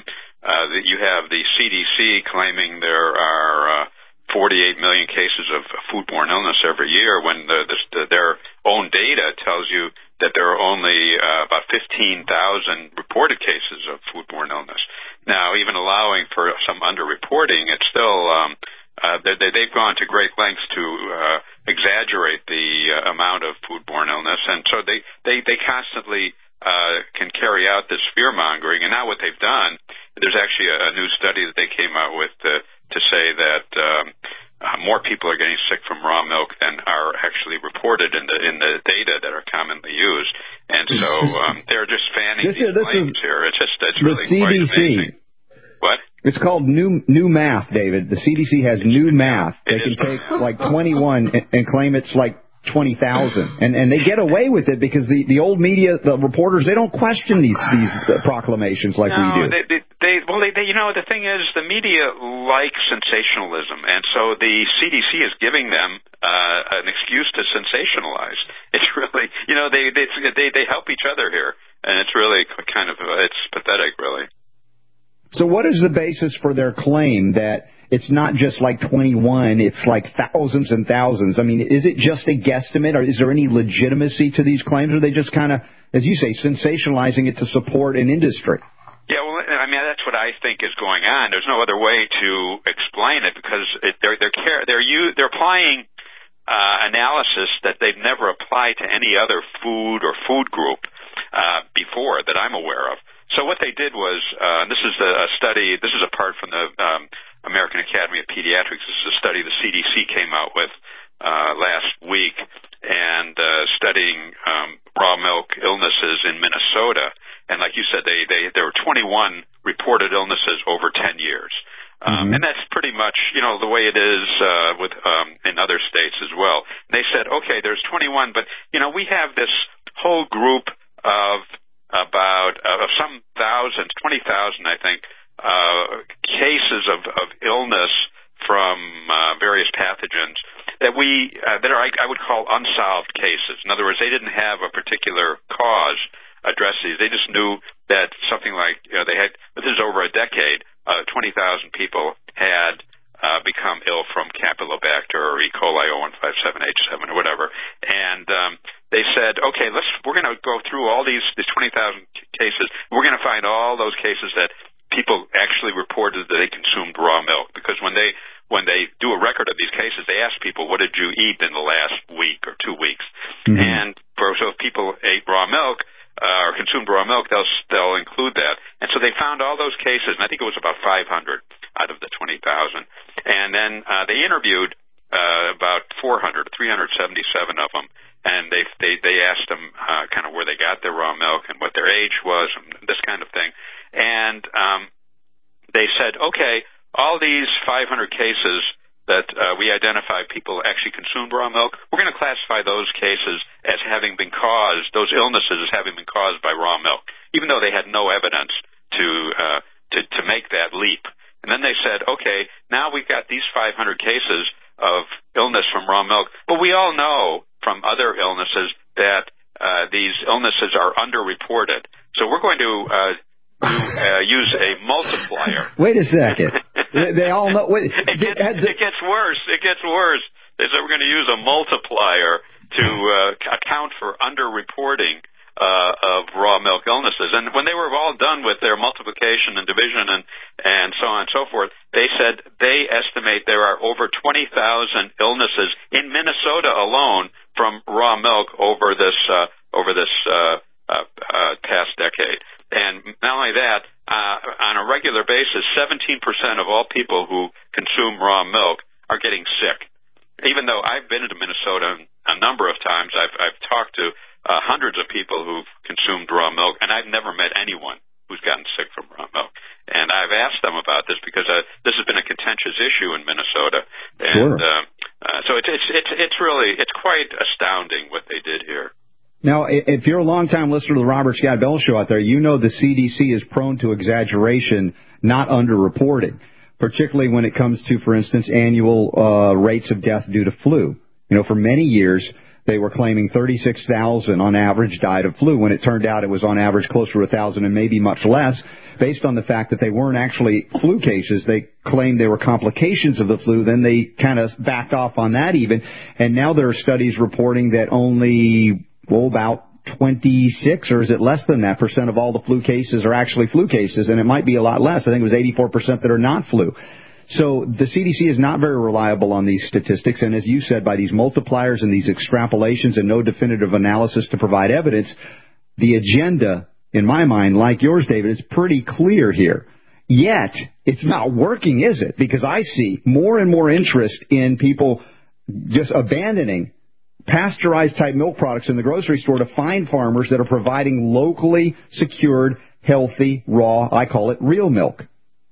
Speaker 5: you have the CDC claiming there are 48 million cases of foodborne illness every year, when their own data tells you that there are only about 15,000 reported cases of foodborne illness. Now, even allowing for some underreporting, it's still they've gone to great lengths to exaggerate the amount of foodborne illness, and so they constantly can carry out this fear mongering. And now what they've done, there's actually a new study that they came out with to say that more people are getting sick from raw milk than are actually reported in the data that are commonly used, and so they're just fanning these claims here. It's really quite amazing. What?
Speaker 10: It's called new math, David. The CDC has new math. They can take like 21 and claim it's like 20,000, and they get away with it because the old media, the reporters, they don't question these proclamations like we do.
Speaker 5: The thing is, the media likes sensationalism, and so the CDC is giving them an excuse to sensationalize. It's really, they help each other here, and it's really it's pathetic, really.
Speaker 10: So what is the basis for their claim that it's not just like 21, it's like thousands and thousands? I mean, is it just a guesstimate, or is there any legitimacy to these claims, or are they just kind of, as you say, sensationalizing it to support an industry?
Speaker 5: Yeah, well, I mean, that's what I think is going on. There's no other way to explain it, because they're applying analysis that they've never applied to any other food or food group before that I'm aware of. So what they did was, this is a study, this is apart from the American Academy of Pediatrics, this is a study the CDC came out with last week, and studying raw milk illnesses in Minnesota. And like you said, there were 21 reported illnesses over 10 years. And that's pretty much, the way it is with in other states as well. And they said, okay, there's 21, but, we have this whole group of about some thousands, 20,000, I think, cases of illness from various pathogens that I would call unsolved cases. In other words, they didn't have a particular cause address these. They just knew that something like, this is over a decade, 20,000 people had become ill from Campylobacter or E. coli 0157H7 or whatever. And they said, okay, we're going to go through all these 20,000 cases. We're going to find all those cases that people actually reported that they consumed raw milk, because when they do a record of these cases, they ask people, what did you eat in the last week or 2 weeks?
Speaker 10: Mm-hmm.
Speaker 5: And so if people ate raw milk or consumed raw milk, they'll include that. And so they found all those cases, and I think it was about 500 out of the 20,000. And then they interviewed about 377 of them, and they asked them kind of where they got their raw milk and what their age was and this kind of thing. And they said, okay, all these 500 cases that we identified people actually consumed raw milk, we're going to classify those cases as having been caused, those illnesses as having been caused by raw milk, even though they had no evidence to make that leap. And then they said, okay, now we've got these 500 cases of illness from raw milk, but we all know from other illnesses that these illnesses are underreported. So we're going to use a multiplier.
Speaker 10: Wait a second. They all know. Wait,
Speaker 5: it gets worse. It gets worse. They said we're going to use a multiplier to account for underreporting of raw milk illnesses. And when they were all done with their multiplication and division and so on and so forth, they said they estimate there are over 20,000 illnesses in Minnesota alone from raw milk over this past decade. And not only that, on a regular basis, 17% of all people who consume raw milk are getting sick. Even though I've been to Minnesota a number of times, I've talked to hundreds of people who've consumed raw milk, and I've never met anyone who's gotten sick from raw milk. And I've asked them about this because this has been a contentious issue in Minnesota. And so it's quite astounding what they did here.
Speaker 10: Now, if you're a longtime listener to the Robert Scott Bell Show out there, you know the CDC is prone to exaggeration, not underreporting, particularly when it comes to, for instance, annual rates of death due to flu. You know, for many years, they were claiming 36,000 on average died of flu, when it turned out it was on average closer to 1,000 and maybe much less, based on the fact that they weren't actually flu cases. They claimed they were complications of the flu. Then they kind of backed off on that even. And now there are studies reporting that only about 26, or is it less than that, % of all the flu cases are actually flu cases, and it might be a lot less. I think it was 84% that are not flu. So the CDC is not very reliable on these statistics, and as you said, by these multipliers and these extrapolations and no definitive analysis to provide evidence, the agenda, in my mind, like yours, David, is pretty clear here. Yet, it's not working, is it? Because I see more and more interest in people just abandoning pasteurized type milk products in the grocery store to find farmers that are providing locally secured, healthy, raw, I call it real milk.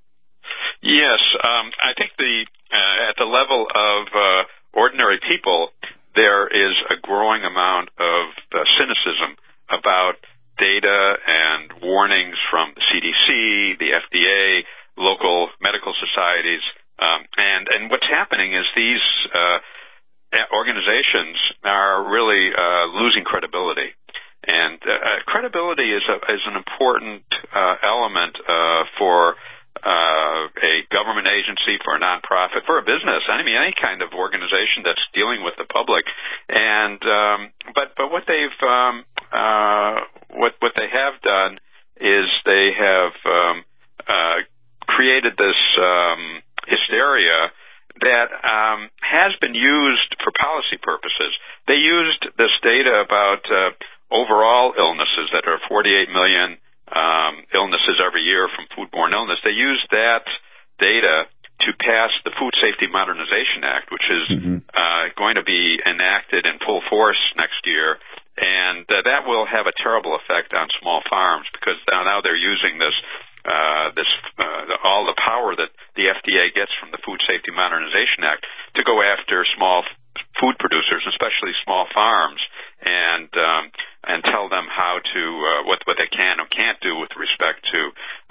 Speaker 5: Yes, I think at the level of ordinary people, there is a growing amount of cynicism about data and warnings from the CDC, the FDA, local medical societies, and what's happening is these organizations are really losing credibility, and credibility is an important element for a government agency, for a nonprofit, for a business, any kind of organization that's dealing with the public. And but what they've what they have done is they have created this hysteria that has been used for policy purposes. They used this data about overall illnesses that are 48 million illnesses every year from foodborne illness. They used that data to pass the Food Safety Modernization Act, which is going to be enacted in full force next year. And that will have a terrible effect on small farms, because now they're using this all the power that the FDA gets from the Food Safety Modernization Act to go after small food producers, especially small farms, and tell them how to what they can or can't do with respect to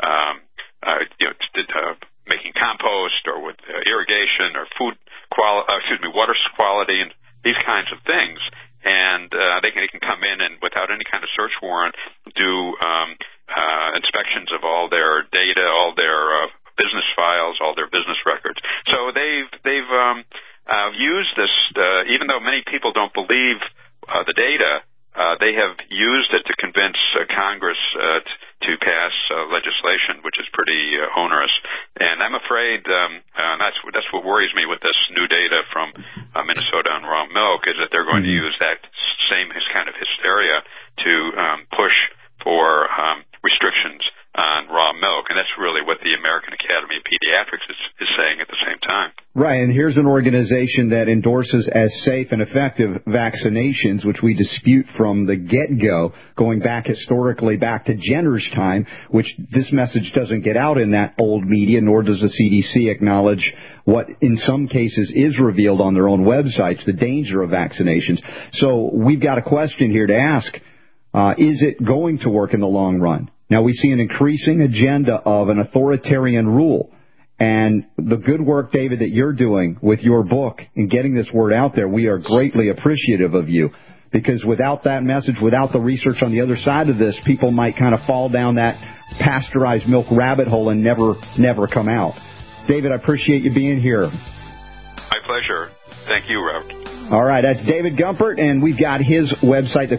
Speaker 5: making compost, or with irrigation, or water quality, and these kinds of things. And they can come in and, without any kind of search warrant, do inspections of all their data, all their business files, all their business records. So they've used this, even though many people don't believe the data, they have used it to convince Congress to pass legislation, which is pretty onerous. And I'm afraid that's what worries me with this new data from Minnesota on raw milk, is that they're going to use that same kind of hysteria to push for restrictions on raw milk, and that's really what the American Academy of Pediatrics is saying at the same time.
Speaker 10: Right, and here's an organization that endorses as safe and effective vaccinations, which we dispute from the get-go, going back historically back to Jenner's time, which this message doesn't get out in that old media, nor does the CDC acknowledge what in some cases is revealed on their own websites, the danger of vaccinations. So we've got a question here to ask. Is it going to work in the long run? Now, we see an increasing agenda of an authoritarian rule. And the good work, David, that you're doing with your book and getting this word out there, we are greatly appreciative of you. Because without that message, without the research on the other side of this, people might kind of fall down that pasteurized milk rabbit hole and never come out. David, I appreciate you being here.
Speaker 5: My pleasure. Thank you, Robert.
Speaker 10: All right, that's David Gumpert, and we've got his website,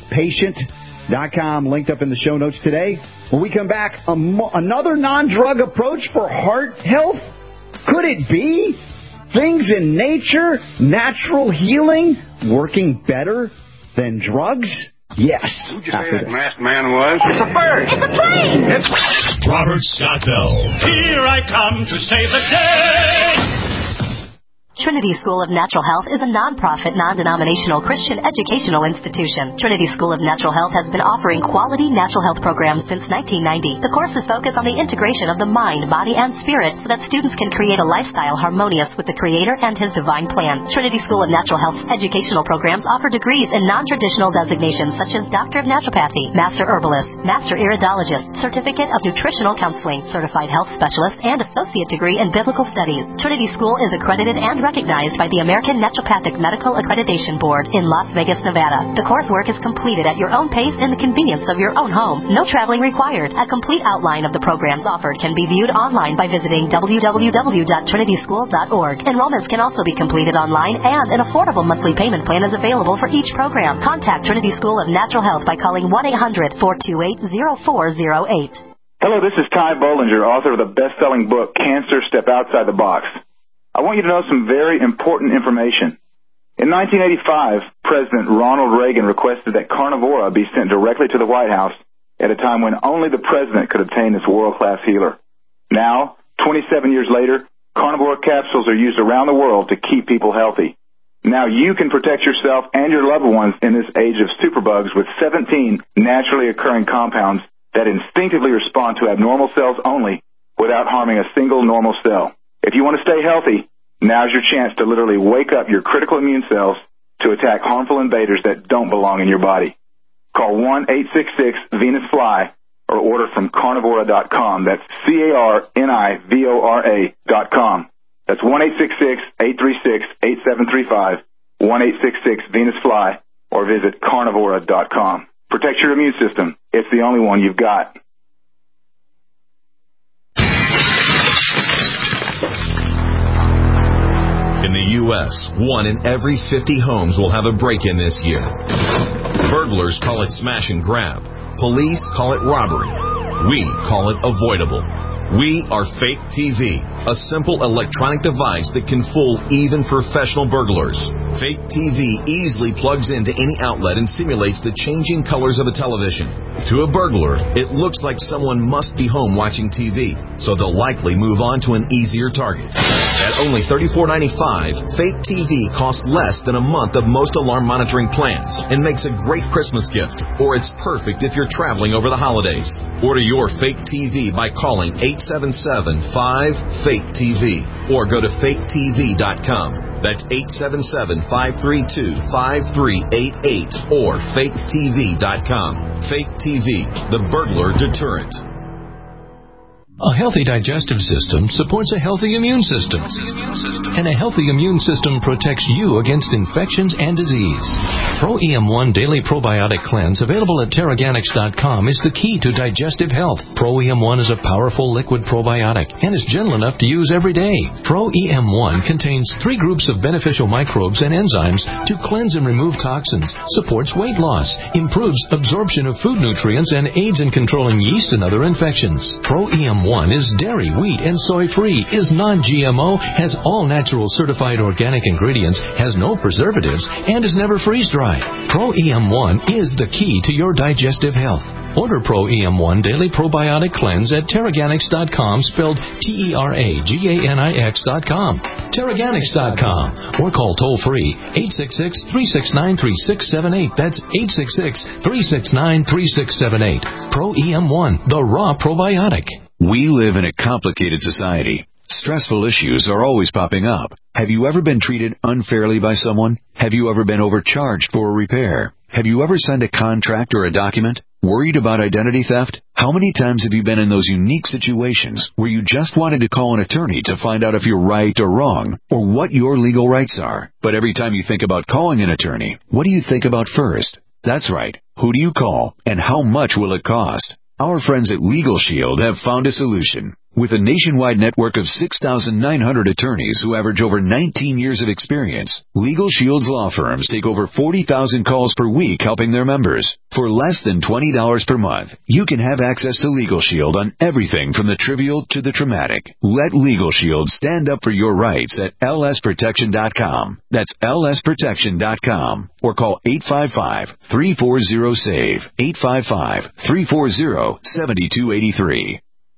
Speaker 10: thecompletepatient.com, linked up in the show notes today. When we come back, another non-drug approach for heart health? Could it be? Things in nature, natural healing, working better than drugs? Yes.
Speaker 4: Who'd you say that masked man was?
Speaker 12: It's a bird. It's a plane.
Speaker 4: It's
Speaker 3: Robert Scott Bell.
Speaker 1: Here I come to save the day.
Speaker 12: Trinity School of Natural Health is a non-profit, non-denominational Christian educational institution. Trinity School of Natural Health has been offering quality natural health programs since 1990. The courses focus on the integration of the mind, body, and spirit so that students can create a lifestyle harmonious with the Creator and His divine plan. Trinity School of Natural Health's educational programs offer degrees in non-traditional designations such as Doctor of Naturopathy, Master Herbalist, Master Iridologist, Certificate of Nutritional Counseling, Certified Health Specialist, and Associate Degree in Biblical Studies. Trinity School is accredited and recognized by the American Naturopathic Medical Accreditation Board in Las Vegas, Nevada. The coursework is completed at your own pace in the convenience of your own home. No traveling required. A complete outline of the programs offered can be viewed online by visiting www.trinityschool.org. Enrollments can also be completed online, and an affordable monthly payment plan is available for each program. Contact Trinity School of Natural Health by calling 1-800-428-0408.
Speaker 6: Hello, this is Ty Bollinger, author of the best-selling book, Cancer, Step Outside the Box. I want you to know some very important information. In 1985, President Ronald Reagan requested that Carnivora be sent directly to the White House at a time when only the president could obtain this world-class healer. Now, 27 years later, Carnivora capsules are used around the world to keep people healthy. Now you can protect yourself and your loved ones in this age of superbugs with 17 naturally occurring compounds that instinctively respond to abnormal cells only without harming a single normal cell. If you want to stay healthy, now's your chance to literally wake up your critical immune cells to attack harmful invaders that don't belong in your body. Call 1-866-VENUS-FLY or order from Carnivora.com. That's CARNIVORA.com. That's 1-866-836-8735, 1-866-VENUS-FLY, or visit Carnivora.com. Protect your immune system. It's the only one you've got.
Speaker 23: In the U.S., 1 in every 50 homes will have a break-in this year. Burglars call it smash and grab. Police call it robbery. We call it avoidable. We are Fake TV, a simple electronic device that can fool even professional burglars. Fake TV easily plugs into any outlet and simulates the changing colors of a television. To a burglar, it looks like someone must be home watching TV, so they'll likely move on to an easier target. At only $34.95, Fake TV costs less than a month of most alarm monitoring plans and makes a great Christmas gift, or it's perfect if you're traveling over the holidays. Order your Fake TV by calling 877-5-FAKE-TV or go to faketv.com. That's 877-532-5388 or faketv.com. Fake TV, the burglar deterrent.
Speaker 16: A healthy digestive system supports a healthy immune system. And a healthy immune system protects you against infections and disease. Pro-EM1 Daily Probiotic Cleanse, available at Terraganics.com, is the key to digestive health. Pro-EM1 is a powerful liquid probiotic and is gentle enough to use every day. Pro-EM1 contains 3 groups of beneficial microbes and enzymes to cleanse and remove toxins, supports weight loss, improves absorption of food nutrients, and aids in controlling yeast and other infections. Pro-EM1 EM1 is dairy, wheat, and soy-free, is non-GMO, has all natural certified organic ingredients, has no preservatives, and is never freeze-dried. Pro EM1 is the key to your digestive health. Order Pro EM1 Daily Probiotic Cleanse at Teraganix.com, spelled TERAGANIX.com. Teraganix.com. Or call toll-free 866-369-3678. That's 866-369-3678. Pro EM1, the raw probiotic.
Speaker 2: We live in a complicated society. Stressful issues are always popping up. Have you ever been treated unfairly by someone? Have you ever been overcharged for a repair? Have you ever signed a contract or a document? Worried about identity theft? How many times have you been in those unique situations where you just wanted to call an attorney to find out if you're right or wrong, or what your legal rights are? But every time you think about calling an attorney, what do you think about first? That's right. Who do you call, and how much will it cost? Our friends at Legal Shield have found a solution. With a nationwide network of 6,900 attorneys who average over 19 years of experience, Legal Shield's law firms take over 40,000 calls per week helping their members. For less than $20 per month, you can have access to Legal Shield on everything from the trivial to the traumatic. Let Legal Shield stand up for your rights at lsprotection.com. That's lsprotection.com. Or call 855-340-SAVE, 855-340-7283.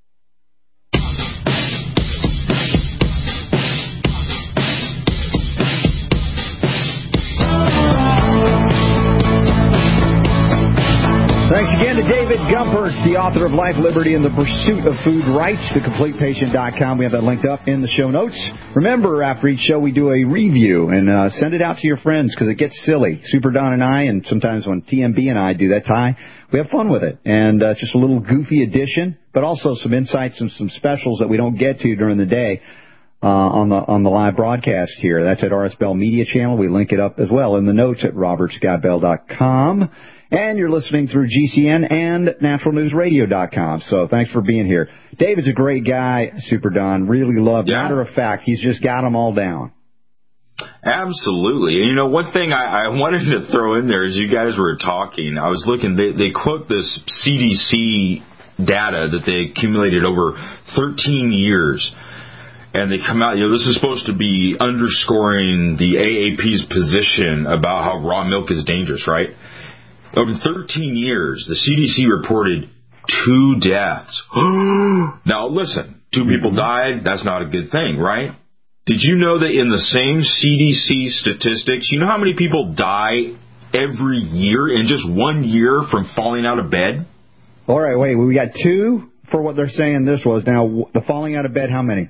Speaker 10: Thanks again to David Gumpert, the author of Life, Liberty, and the Pursuit of Food Rights, thecompletepatient.com. We have that linked up in the show notes. Remember, after each show, we do a review, and send it out to your friends because it gets silly. Super Don and I, and sometimes when TMB and I do that, Ty, we have fun with it. And just a little goofy addition, but also some insights and some specials that we don't get to during the day on the live broadcast here. That's at RS Bell Media Channel. We link it up as well in the notes at robertscottbell.com. And you're listening through GCN and naturalnewsradio.com. So thanks for being here. David's a great guy, Super Don. Really loved. Yeah. Matter of fact, he's just got them all down.
Speaker 11: Absolutely. And, you know, one thing I wanted to throw in there as you guys were talking, I was looking, they quote this CDC data that they accumulated over 13 years. And they come out, you know, this is supposed to be underscoring the AAP's position about how raw milk is dangerous, right? Over 13 years, the CDC reported 2 deaths. Now, listen, 2 people died. That's not a good thing, right? Did you know that in the same CDC statistics, you know how many people die every year in just 1 year from falling out of bed?
Speaker 10: All right, wait. We got 2 for what they're saying this was. Now, the falling out of bed, how many?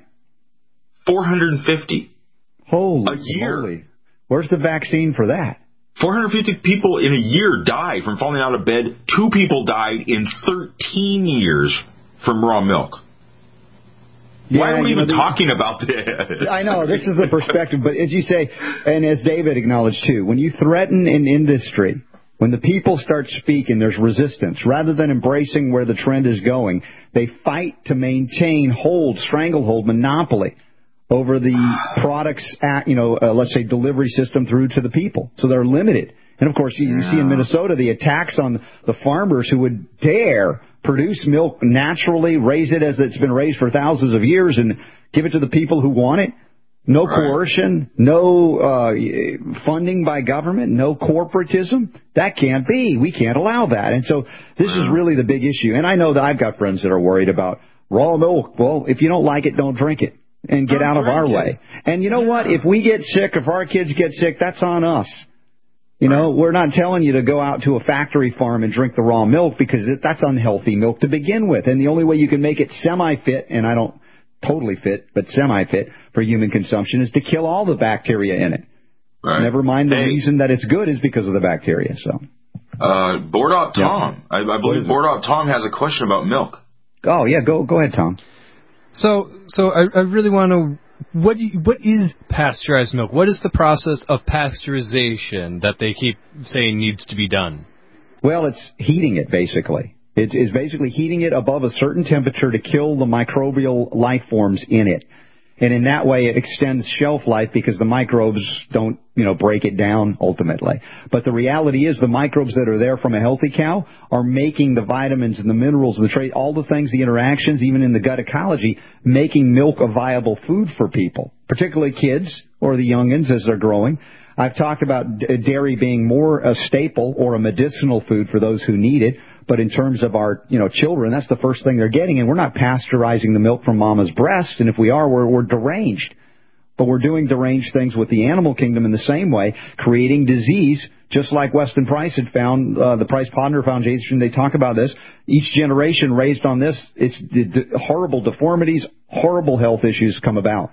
Speaker 11: 450.
Speaker 10: Holy.
Speaker 11: A year.
Speaker 10: Holy. Where's the vaccine for that?
Speaker 11: 450 people in a year die from falling out of bed. 2 people died in 13 years from raw milk.
Speaker 10: Yeah,
Speaker 11: why are we even talking about this?
Speaker 10: I know, this is the perspective, but as you say, and as David acknowledged too, when you threaten an industry, when the people start speaking, there's resistance. Rather than embracing where the trend is going, they fight to maintain stranglehold, monopoly over the products, let's say delivery system through to the people. So they're limited. And, of course, you see in Minnesota the attacks on the farmers who would dare produce milk naturally, raise it as it's been raised for thousands of years, and give it to the people who want it. No coercion, no funding by government, no corporatism. That can't be. We can't allow that. And so this is really the big issue. And I know that I've got friends that are worried about raw milk. Well, if you don't like it, don't drink it. And get out of our way. And you know what? If we get sick, if our kids get sick, that's on us. You know, we're not telling you to go out to a factory farm and drink the raw milk because that's unhealthy milk to begin with. And the only way you can make it semi-fit, and I don't totally fit, but semi-fit for human consumption, is to kill all the bacteria in it. Right. Never mind the reason that it's good is because of the bacteria. So,
Speaker 11: Board Op Tom. I believe Board Op Tom has a question about milk.
Speaker 10: Oh, yeah. Go ahead, Tom.
Speaker 7: So I really want to know, what is pasteurized milk? What is the process of pasteurization that they keep saying needs to be done?
Speaker 10: Well, it's heating it, basically. It's basically heating it above a certain temperature to kill the microbial life forms in it. And in that way, it extends shelf life because the microbes don't, break it down ultimately. But the reality is the microbes that are there from a healthy cow are making the vitamins and the minerals and all the things, the interactions, even in the gut ecology, making milk a viable food for people, particularly kids or the youngins as they're growing. I've talked about dairy being more a staple or a medicinal food for those who need it. But in terms of our, children, that's the first thing they're getting. And we're not pasteurizing the milk from mama's breast. And if we are, we're deranged. But we're doing deranged things with the animal kingdom in the same way, creating disease, just like Weston Price had found, the Price-Ponder Foundation. They talk about this. Each generation raised on this, it's horrible deformities, horrible health issues come about.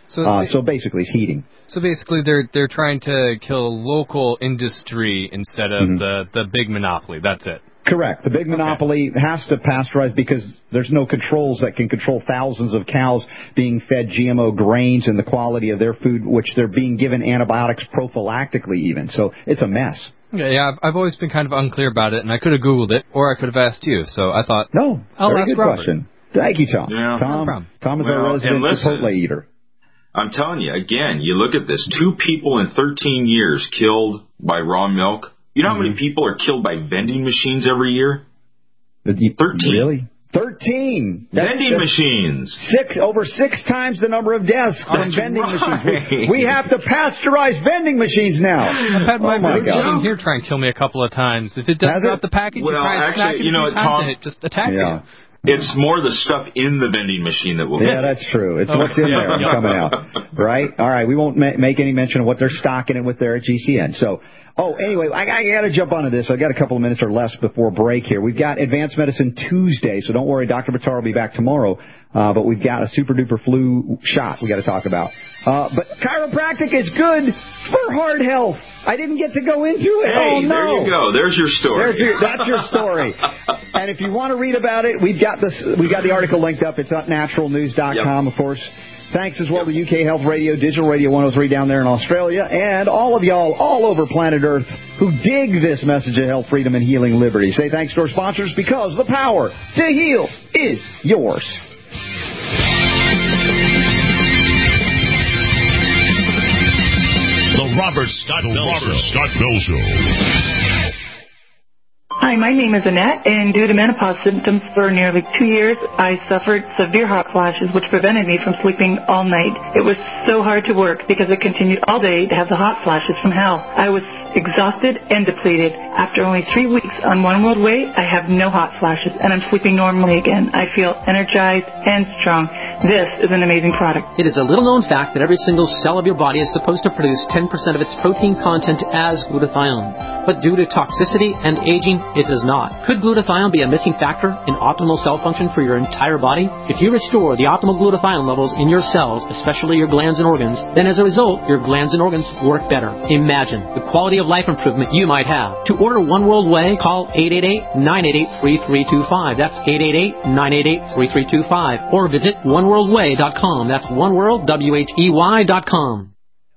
Speaker 10: So basically, it's heating.
Speaker 7: So basically, they're trying to kill local industry instead of the big monopoly. That's it.
Speaker 10: Correct. The big monopoly has to pasteurize because there's no controls that can control thousands of cows being fed GMO grains and the quality of their food, which they're being given antibiotics prophylactically even. So it's a mess.
Speaker 7: Yeah, I've always been kind of unclear about it, and I could have Googled it, or I could have asked you. So I thought, I'll ask
Speaker 10: good
Speaker 7: Robert.
Speaker 10: Question. Thank you, Tom.
Speaker 11: Yeah.
Speaker 10: Tom is our resident Chipotle eater.
Speaker 11: I'm telling you, again, you look at this. 2 people in 13 years killed by raw milk. You know how many people are killed by vending machines every year? 13.
Speaker 10: Really? 13.
Speaker 11: Vending machines.
Speaker 10: Over 6 times the number of deaths from vending machines. We have to pasteurize vending machines now.
Speaker 7: I've had my machine here try and kill me a couple of times. If it doesn't drop the package, you try and snack it a few times and it just attacks you.
Speaker 11: It's more the stuff in the vending machine that will
Speaker 10: Yeah, that's true. It's what's in there coming out. Right? All right. We won't make any mention of what they're stocking it with there at GCN. So, anyway, I got to jump onto this. I've got a couple of minutes or less before break here. We've got Advanced Medicine Tuesday, so don't worry. Dr. Buttar will be back tomorrow. But we've got a super-duper flu shot we got to talk about. But chiropractic is good for heart health. I didn't get to go into it.
Speaker 11: Hey, there you go. There's your story.
Speaker 10: That's your story. And if you want to read about it, we've got the article linked up. It's at naturalnews.com, of course. Thanks as well to UK Health Radio, Digital Radio 103 down there in Australia, and all of y'all all over planet Earth who dig this message of health, freedom, and healing liberty. Say thanks to our sponsors because the power to heal is yours.
Speaker 23: The Robert Scott Bell Show.
Speaker 8: Hi, my name is Annette, and due to menopause symptoms for nearly 2 years, I suffered severe hot flashes, which prevented me from sleeping all night. It was so hard to work because it continued all day to have the hot flashes from hell. I was exhausted and depleted. After only 3 weeks on One World Way, I have no hot flashes, and I'm sleeping normally again. I feel energized and strong. This is an amazing product.
Speaker 9: It is a little-known fact that every single cell of your body is supposed to produce 10% of its protein content as glutathione. But due to toxicity and aging, it does not. Could glutathione be a missing factor in optimal cell function for your entire body? If you restore the optimal glutathione levels in your cells, especially your glands and organs, then as a result, your glands and organs work better. Imagine the quality of life improvement you might have. To order One World Way, call 888-988-3325. That's 888-988-3325. Or visit oneworldway.com. That's oneworldwhey.com.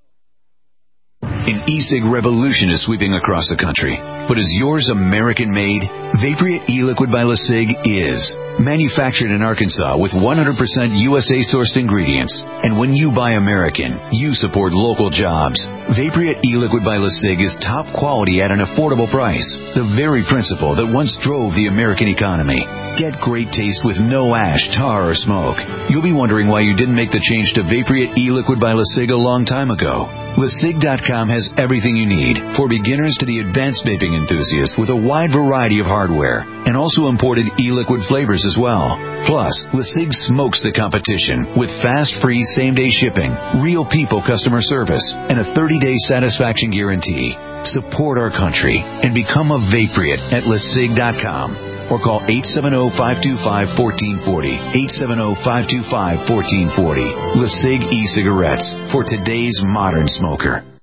Speaker 2: An e-cig revolution is sweeping across the country. But is yours American-made? Vaporeate e-liquid by LeSig is. Manufactured in Arkansas with 100% USA-sourced ingredients. And when you buy American, you support local jobs. Vaporeate e-liquid by LeSig is top quality at an affordable price. The very principle that once drove the American economy. Get great taste with no ash, tar, or smoke. You'll be wondering why you didn't make the change to Vaporeate e-liquid by LeSig a long time ago. LeSig.com has everything you need, for beginners to the advanced vaping enthusiast, with a wide variety of hardware, and also imported e-liquid flavors as well. Plus, LeSig smokes the competition with fast, free, same-day shipping, real people customer service, and a 30-day satisfaction guarantee. Support our country and become a Vaporeate at LeSig.com. Or call 870-525-1440. 870-525-1440. LeSig e-cigarettes for today's modern smoker.